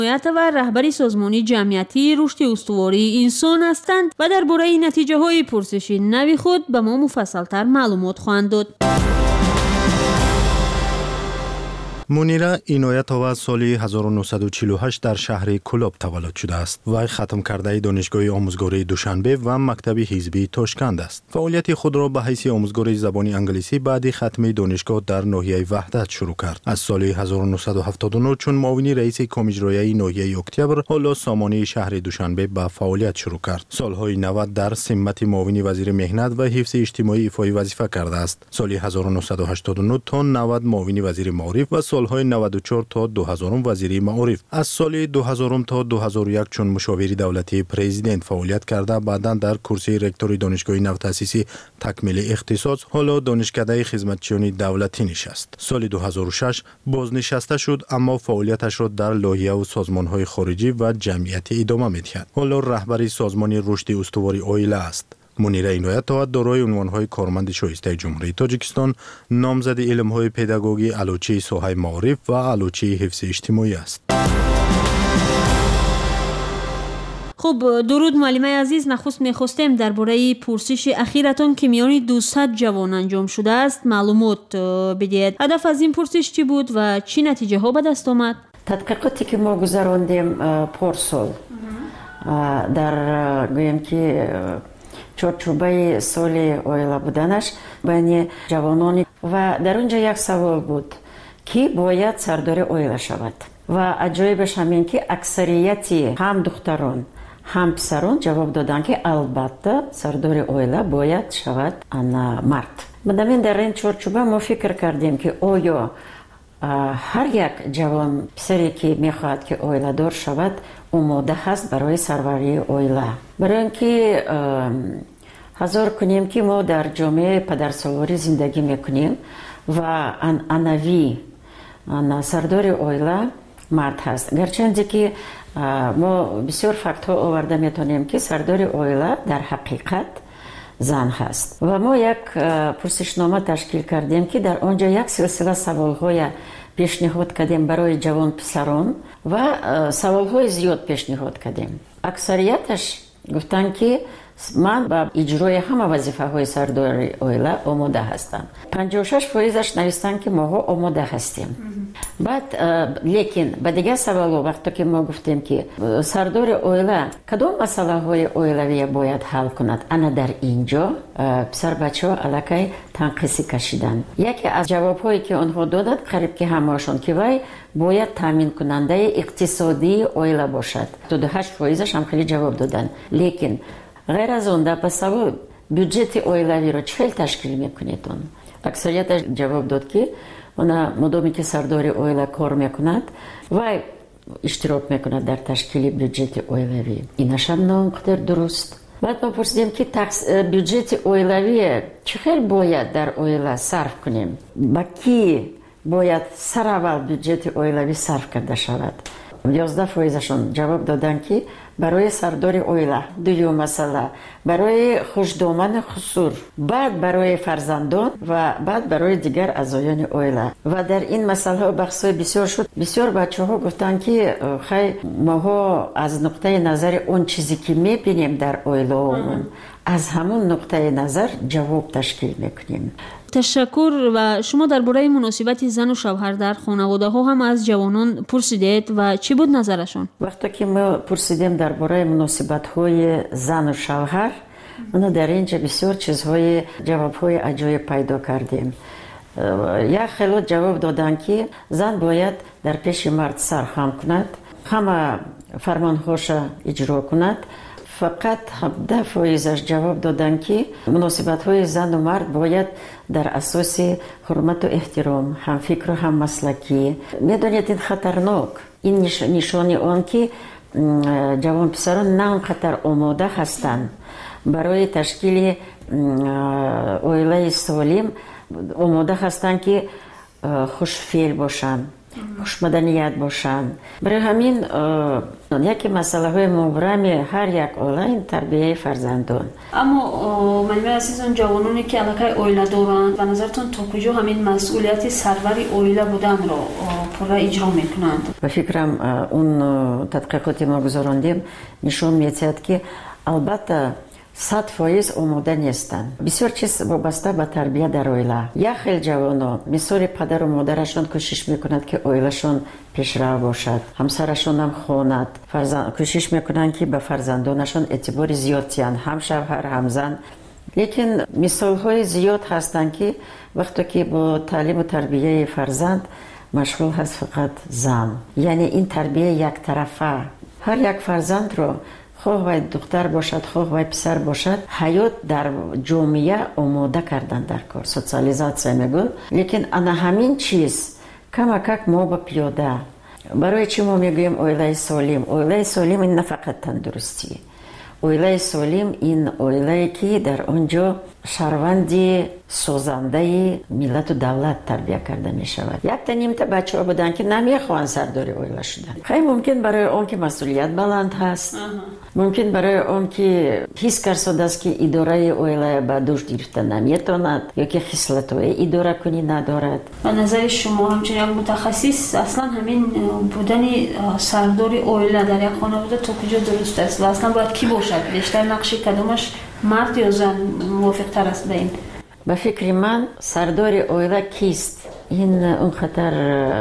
و رهبری سازمانی جمعیتی رشد استواری انسان هستند و درباره نتیجه‌های پرسش نوی خود به ما مفصل‌تر معلومات خواهند داد. منیره اینایتова سال 1948 در شهر کلاب تولد شده است. وی ختم کرده دانشگاه آموزگاری دوشنبه و مکتب حزبی تاشکند است. فعالیت خود را به حیث آموزگار زبان انگلیسی بعد ختم دانشگاه در ناحیه وحدت شروع کرد. از سال 1979 چون معاون رئیس کمیته ناحیه اکتبر حالا سامانه شهر دوشنبه به فعالیت شروع کرد. سالهای 90 در سمت معاون وزیر مهنت و حفظ اجتماعی ایفای وظیفه کرده است. سال 1989 تا 90 معاون وزیر معارف و سالهای 94 تا 2000 وزیری معارف. از سال 2000 تا 2001 چون مشاور دولتی پرزیدنت فعالیت کرده، بعداً در کرسی رکتور دانشگاه نوتأسیسی تکمیل اختصاص، حالا دانشکده خدمتچیان دولتی نشست. سال 2006 بازنشسته شد، اما فعالیتش را در لایحه و سازمان‌های خارجی و جمعیتی ادامه می‌دهد. حالا رهبری سازمان رشد استواری اویلا است. منیره اینایتова دارای عنوان‌های کارمند شایسته جمهوری تاجیکستان، نامزد علم‌های پداگوژی، علوچه ساحه معارف و علوچه حفظ اجتماعی است. خب درود معلم عزیز، نخست می‌خواستیم درباره پرسش اخیرتان که میان 200 جوان انجام شده است معلومات بدهید. هدف از این پرسش چی بود و چی نتیجه ها به دست آمد؟ تحقیقاتی که ما گذراندیم پارسال در گویم که چارچوبه سال اویلا بودنش بین جوانان و در اونجا یک سوال بود که باید سردار اویلا شود و عجایبش همین که اکثریتی هم دختران هم پسران جواب دادن که البته سردار اویلا باید شود انا مرد. مدامین در این چارچوبه ما فکر کردیم که آیا هر یک جوان پسری که میخواهد که اویلا دار شود آماده هست برای سروری اویلا. برای اینکه حضور کنیم که ما در جامعه پدرسالاری زندگی میکنیم و انوی سردار اویلا مرد هست. گرچند که ما بسیار فکت ها آورده میتونیم که سردار اویلا در حقیقت زن هست و ما یک پرسشنامه تشکیل کردیم که در آنجا یک سلسله سوال های پیشنهاد کردیم برای جوان پسران و سوال های زیاد پیشنهاد کردیم. اکثریتش گفتن که من با اجرای همه وظیفه های سردار اویلا آماده هستم. 56% نوشتن که ما آماده هستیم. بعد لیکن به دیگه سوال وقتی که ما گفتیم که سردار اویلا کدام مسئله های اویلوی باید حل کند، انا در اینجا پسر بچه ها علاقه تنقیصی کشیدن. یکی از جواب هایی که آنها دادند قریب که همهاشون که وای باید تامین کننده اقتصادی اویلا باشد. 28% هم خیلی جواب دادن. لیکن غیر از اون در پسول بودجت اویلوی رو چه تشکیل میکنیدون؟ اکثریت جواب داد که اونا مدامی که سردار اویلا کار میکند و اشتراک میکند در تشکیل بودجت اویلوی. اینش هم ناقدر درست. بعد ما پرسیدیم که بودجت اویلوی چقدر باید در اویلا صرف کنیم؟ با کی باید سر اول بودجت اویلوی صرف کرده شود؟ 11% جواب دادن که برای سردار اویلا، دوم مسئله برای خوشدامن خسور، بعد برای فرزندان و بعد برای دیگر اعضایان اویلا. و در این مسئله بحث‌های بسیار شد. بسیار بچه‌ها گفتن که خیلی ما از نقطه نظر اون چیزی که می‌بینیم در اویلا از همون نقطه نظر جواب تشکیل می‌کنیم. تشکر. و شما درباره مناسبت زن و شوهر در خانواده ها هم از جوانان پرسیدید و چی بود نظرشون؟ وقتی که ما پرسیدیم درباره مناسبت های زن و شوهر، ما در اینجا بسیار چیزهای جوابهای عجایب پیدا کردیم. یک خیلی جواب دادن که زن باید در پیش مرد سرخم کند، همه فرمانهاش اجرا کند. فقط 17% جواب دادن که مناسبت های زن و مرد باید در اساس حرمت و احترام، هم فکر و هم مسلکی. میدونید این خطرناک. این نشانی آن که جوان پسران نه اونقدر آماده هستند برای تشکیل اویلای سالم، آماده هستند که خوشفعل باشند، хушмаданият бошанд. Барои ҳамин яке масъалаҳои мубрами ҳар як оила ин тарбияи фарзандон. аммо маълимаи азизон, ҷавононе ки аллакай оила доранд, ба назартон то куҷо ҳамин масъулияти сарвари оила буданро пурра иҷро мекунанд? ба фикрам он тадқиқоти мо гузарондем нишон медиҳад ки албатта 100% омода нестанд. Бисёр чиз вобаста ба тарбия дар оила. Як хел ҷавоно мисоли падару модарашон кӯшиш мекунад ки оилашон пешрав бошад, ҳамсарашон ҳам хонад, кӯшиш мекунанд ки ба фарзандонашон эътибори зиёд диҳанд, ҳам шавҳар ҳам зан. лекин мисолҳои зиёд ҳастанд ки вақте ки бо таълиму тарбияи фарзанд машғул ҳаст фақат зан. Яъне ин тарбия яктарафа. ҳар як фарзандро хоҳ вай духтар бошад, хоҳ вай писар бошад, ҳаёт дар ҷомеа омода кардан дар кор, социализатсия мегӯ. Лекин ана ҳамин чиз камакак мо ба пиёда. Барои чӣ мо мегӯем оилаи солим? Оилаи солим ин на фақат тандурустӣ. Оилаи солим ин оилае ки дар он ҷо шаҳрванди созандаи миллату давлат тарбия карда мешавад. Якта нимта бачаҳо буданд ки намехоҳанд сардори оила шудан. хай мумкин барои он ки масъулият баланд ҳаст, мумкин барои он ки ҳис карсодааст ки идораи оила ба дӯш гирифта наметавонад ё ки хислатҳои идоракунӣ надорад. ба назари шумо ҳамчун як мутахассис, аслан ҳамин будани сардори оила дар як хонавода то куҷо дуруст аст ва аслан бояд кӣ бошад? Бештар нақши кадомаш мард ё зан мувофиқтар аст ба ин? ба фикри ман сардори оила кист? ин он хатар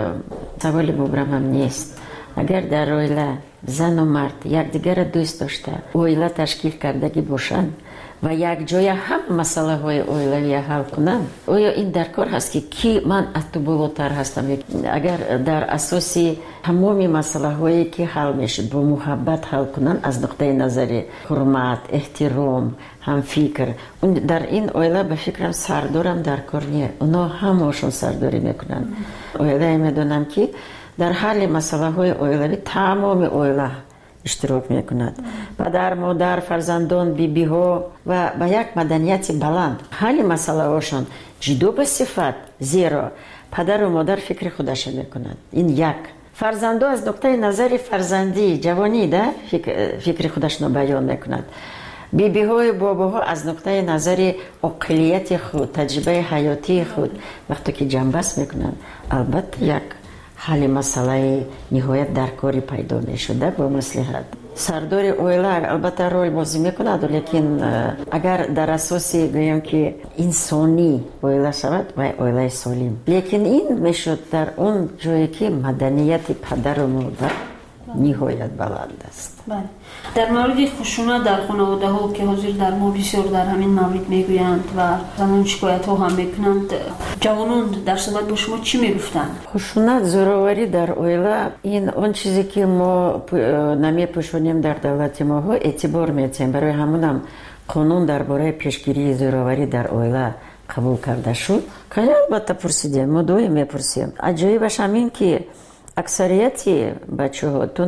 саволи мубрамам нест. агар дар оила зану мард якдигарро дӯст дошта оила ташкил кардагӣ бошанд ва якҷоя ҳама масъалаҳои оилавия ҳал кунанд, оё ин дар кор ҳаст ки кӣ ман аз ту болотар ҳастам? агар дар асоси тамоми масъалаҳое ки ҳал мешуд бо муҳаббат ҳал кунанд аз нуқтаи назари ҳурмат, эҳтиром, ҳамфикр, дар ин оила ба фикрам сардорам дар кор не. оно ҳамаашон сардорӣ мекунанд. оилае медонам ки дар ҳалли масъалаҳои оилавӣ тамоми оила иштирок мекунад. падар, модар, фарзандон, бибиҳо ва ба як маданияти баланд ҳалли масъалаҳошон ҷудо ба сифат, зеро падару модар фикри худаша мекунад. ин як. фарзандо аз нуқтаи назари фарзандӣ, ҷавонӣ да фикри худашро баён мекунад. бибиҳою бобоҳо аз нуқтаи назари оқилияти худ, таҷрибаи ҳаётии худ вақте ки ҷамъбаст мекунанд, албатта як ҳалли масъалаи ниҳоят дар кори пайдо мешуда бо маслиҳат. сардори оила албатта рол бозӣ мекунад, лекин агар дар асоси гӯем ки инсонӣ оила шавад, вай оилаи солим. лекин ин мешуд дар он ҷое ки маданияти падару модар ниҳоят баланд аст. дар мавриди хушунат дар хонаводаҳо ки ҳозир дар мо бисёр дар ҳамин маврид мегӯянд ва занон шикоятҳо ҳам мекунанд, ҷавонон дар суҳбат бо шумо чӣ мегуфтанд? хушунат, зӯроварӣ дар оила ин он чизе ки мо намепӯшонем дар давлати моҳо эътибор медиҳем. барои ҳамонам қонун дар бораи пешгирии зӯроварӣ дар оила қабул карда шуд. кайҳо албатта пурсидем, мо доим мепурсем. аҷоибаш ҳамин ки аксарияти бачаҳо то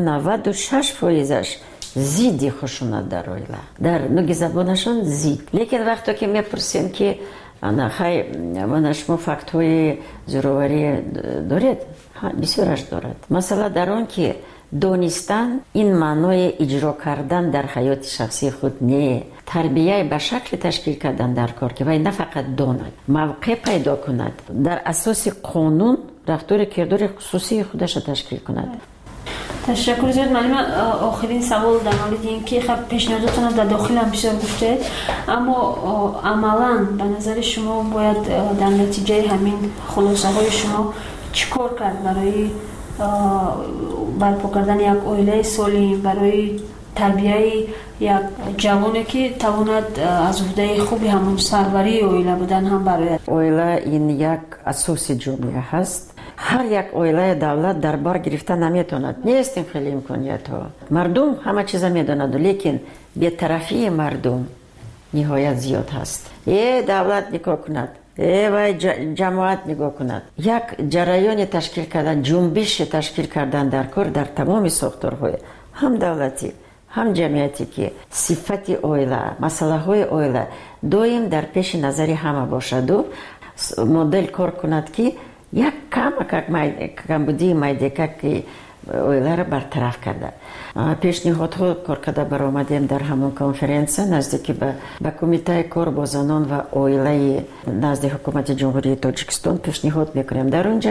96%-аш зидди хушунат дар оила, дар нуги забонашон зид. лекин вақте ки мепурсем ки хай мана шумо фактҳои зӯроварӣ доред? бисёраш дорад. масъала дар он ки донистан ин маънои иҷро кардан дар ҳаёти шахсии худ не, тарбияи ба шакли ташкил кардан дар кор ки вай на фақат донад, мавқеъ пайдо кунад, дар асоси қонун рафтори кирдори хусусии худаша ташкил кунад. ташаккур зиёд. маълима, охирин савол дар мавриди ин ки пешниҳодотонро дар дохилам бисёр гуфтед, аммо амалан ба назари шумо бояд дар натиҷаи ҳамин хулосаҳои шумо чӣ кор кард барои барпо кардани як оилаи солим, барои тарбияи як ҷавоне ки тавонад аз уҳдаи хуби ҳамон сарварии оила будан ҳам барояд? оила ин як асоси ҷомеа ҳаст. ҳар як оилаи давлат дар бар гирифта наметавонад. нест ин хеле имкониятҳо. мардум ҳама чиза медонаду, лекин бетарафии мардум ниҳоят зиёд ҳаст. давлат никоҳ кунад, вай ҷамоат нигоҳ кунад. як ҷараёни ташкил кардан, ҷунбиши ташкил кардан дар кор дар тамоми сохторҳои ҳам давлатӣ ҳам ҷамъиятӣ ки сифати оила, масъалаҳои оила доим дар пеши назари ҳама бошаду модел кор кунад ки یک کمبودی مایدیکا که اویلا را برطرف کرده. پیشنهادها کار کرده برآمدیم در همون کنفرانس نزدیک به کمیته کار با زنان و اویلای نزد حکومت جمهوری تاجیکستان پیشنهاد میکنیم.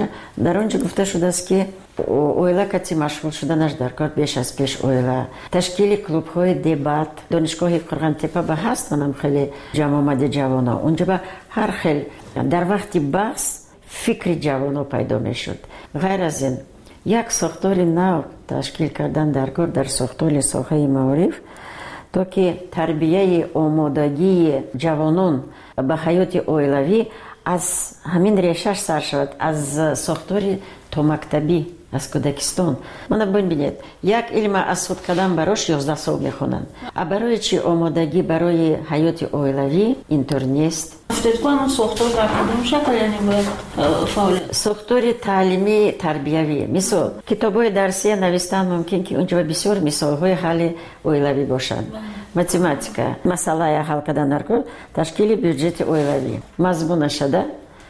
در اونجا گفته شده است که اویلا کسی مشغول شدنش در کار بیش از پیش اویلا تشکیل کلوب های دیبات دانشگاه قرغنتپه به هست منم خیلی جمع آمده جوانا اونجا به هر خیلی در وقتی بحث فکر جوانا پیدا میشد. غیر از این یک ساختار نو تشکیل کردن در کار در ساختار ساحه معارف تا که تربیه آمادگی جوانان به حیات اویلوی از همین ریشش سر شود، از ساختار تا مکتبی از کودکستان. من ببینید یک علم اسود کردن براش 11 سال میخونن. برای چی آمادگی برای حیات اویلوی اینطور نیست؟ افتادگاه ساختار در کدام شکل یعنی باید فعال؟ ساختار تعلیمی تربیوی مثل کتاب‌های درسی نوشتن ممکن که اونجا بسیار مثال‌های حل اویلوی باشند. متماتیکا مسئله حل کردن در کار تشکیل بودجت اویلوی مضمون شده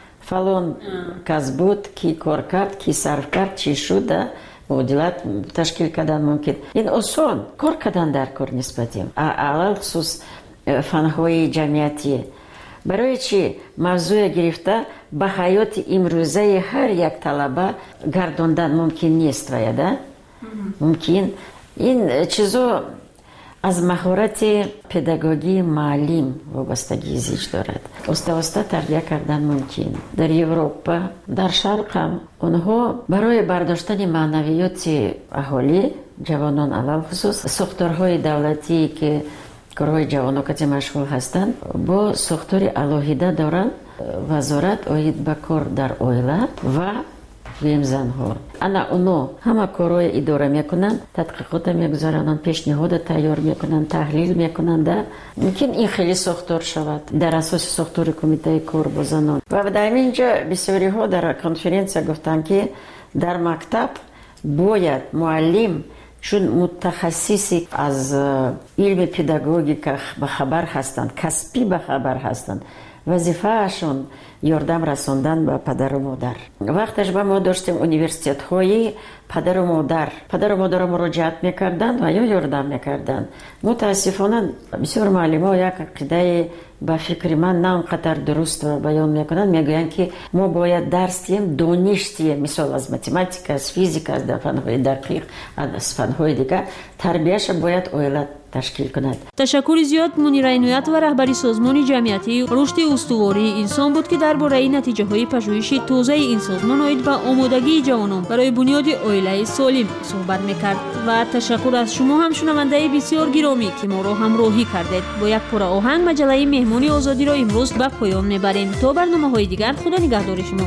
فلان کس بود کی کار کرد کی صرف کرد چی شده معادلات تشکیل کردن ممکن. این آسان کار کردن در کار نسبتیم علل خصوص فن‌های جمعیتی. برای چی موضوع گرفته به حیات امروزه هر یک طلبه گرداندن ممکن نیست ویده؟ ممکن این چیزا از مهارت پداگوژی معلم وابستگی زیج دارد. واسطه تربیه کردن ممکن. در اروپا در شرق هم اونها برای برداشتن معنویات اهالی جوانان علل خصوص ساختارهای دولتی که کارهای جوانان که مشغول هستند با ساختار الهیده دارند وزارت آید به کار در اویله و ویم زنها. انا اونو همه کارهای اداره میکنن، تحقیقات میگذارن، پیشنهاد تیار میکنن، تحلیل میکنن. ممکن این خیلی ساختار شود در اساس ساختار کمیته کار با زنان. و در اینجا بسیاری ها در کنفرانس گفتن که در مکتب باید معلم چون متخصصی از علم پداگوژیک به خبر هستند، کسبی به خبر هستند، وظیفه‌شون یاردم رساندن به پدر و مادر. وقتش به ما داشتیم اونیورسیت های پدر و مادر مراجعت میکردن و یا یاردم میکردن. متاسفانه بسیار معلم ها یک عقیده به فکر من نه اونقدر درست و بیان میکنن، میگوین که ما باید درس دیم دانش دیم، مثال از متماتیک، از فیزیک، از فن‌های دقیق، از فن‌های دیگه تربیهش باید اویلت تشکیل کند. تشکر زیاد منیر عنایت و رهبری سازمان جمعیتی رشد استواری انسان بود که درباره نتیجه های پژوهش تازه این سازمان آید به آمادگی جوانان برای بنیاد اویله سالم صحبت میکرد. و تشکر از شما هم شنونده بسیار گرامی که ما را همراهی کردید. با یک پاره آهنگ مجله مهمانی آزادی را امروز به پایان میبریم. تا برنامه‌های دیگر خدا نگهدار شما.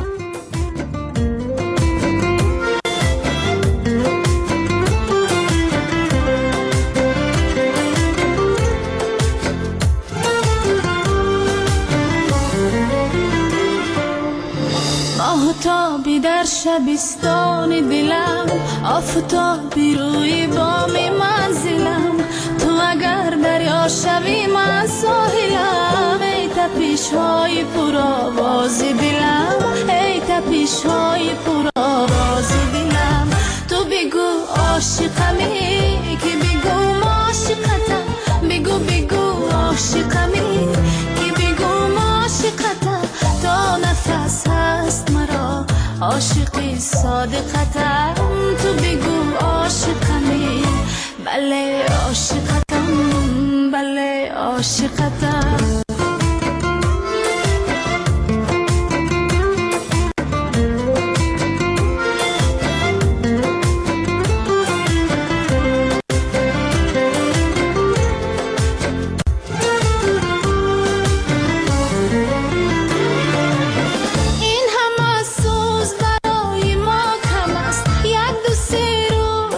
آفتابی در شبستان دلم، آفتابی روی بام منزلم، تو اگر دریا شوی من ساحلم. ای تپش های پرآواز دلم، ای تپش های پرآواز دلم. تو بگو عاشقمی که بگو عاشقتم، بگو عاشقمی که بگو عاشقتم. تا نفس هست مرا عاشقی صادقتم، تو بگو عاشقمی. بله عاشقتم، بله عاشقتم.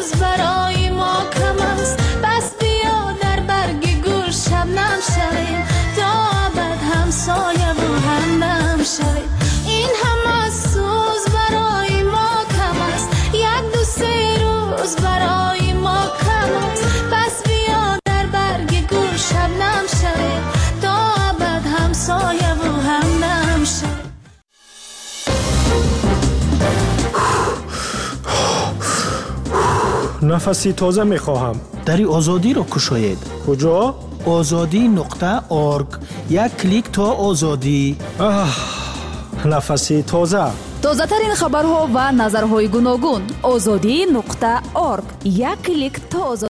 شبنم شویم нафаси тоза мехоҳам. дари озодиро кушоед. куҷо? ozodi.org. як клик то озодӣ. нафаси тоза. тозатарин хабарҳо ва назарҳои гуногун. озодӣ.org. як клик то озодӣ.